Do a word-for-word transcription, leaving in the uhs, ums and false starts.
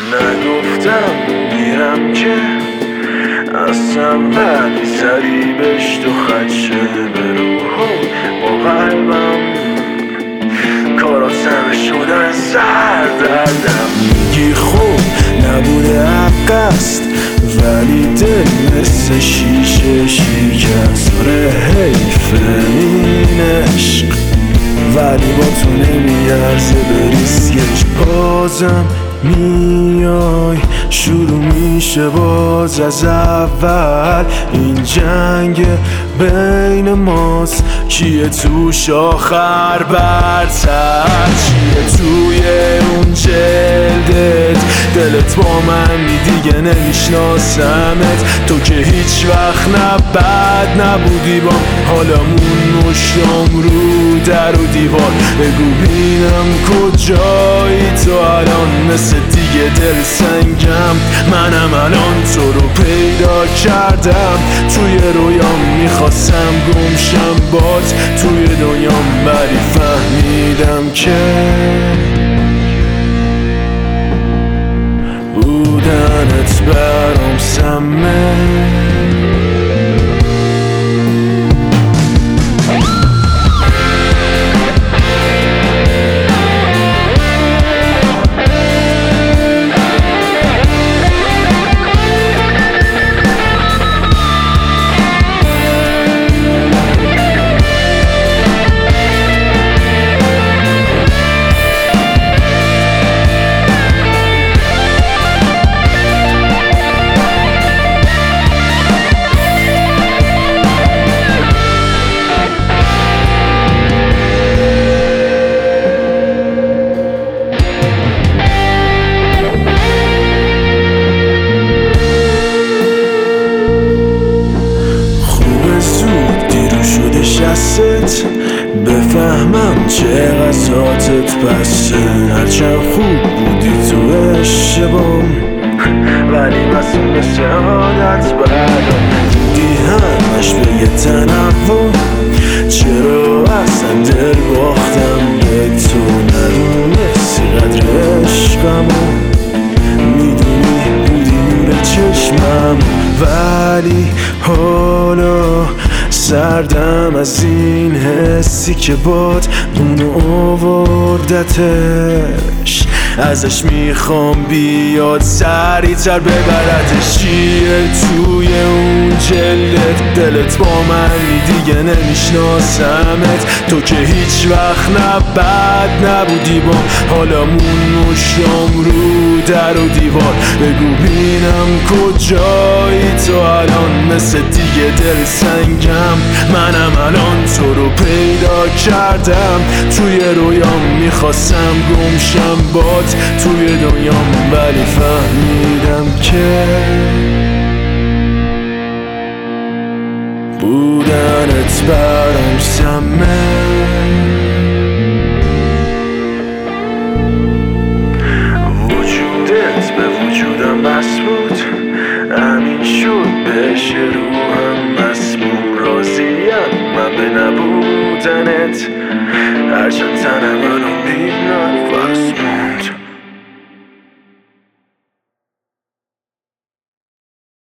نگفتم میرم که اصلا ولی زدی بهش تو خدشه به روحم با قلبم کارات همه شدن سر دردم. میگی خوب نبوده حق است ولی دل مثل شیشه شکست. آره حیفه این عشق ولی با تو نمیارزه به ریسکش. بازم میای شروع میشه باز از اول این جنگ بین ماست. کیه توش آخر برتر؟ چیه توی اون جلدت؟ دلت با منی دیگه نمیشناسمت. تو که هیچ وقت نه بد نبودی با حالمون مشتم رو در و دیوار. بگو بینم کجایی تو الان؟ مثل دیگه دل سنگم منم الان تو رو پیدا کردم. توی رویام میخواستم گمشم بات توی دنیام ولی فهمیدم که بودنت برام سمه. بفهمم چه غذاتت بسته. هرچند خوب بودی تو اشتبام ولی مسئول مثل عادت بردم. دیدی همش به یه تنوع چرا اصلا دل باختم به تو؟ ندونستی قدر عشقمو میدونی بودی نور چشمم ولی حالا سردم از این حسی که باد اونو آوردتش. ازش میخوام بیاد سریعتر ببردش. چیه توی اون جلدت؟ دلت با منی دیگه نمیشناسمت. تو که هیچ وقت نه بد نبودی با حالمون مشتم رو در و دیوار. بگو بینم کجایی تو الان؟ مثل دیگه دل سنگم منم الان تو رو پیدا کردم. توی رویام میخواستم گمشم بات توی دنیام ولی فهمیدم که بودنت برام سمه. وجودت به وجودم بس بود همین شد بهش روحم مسموم. راضیم من به نبودنت هرچند تنم الان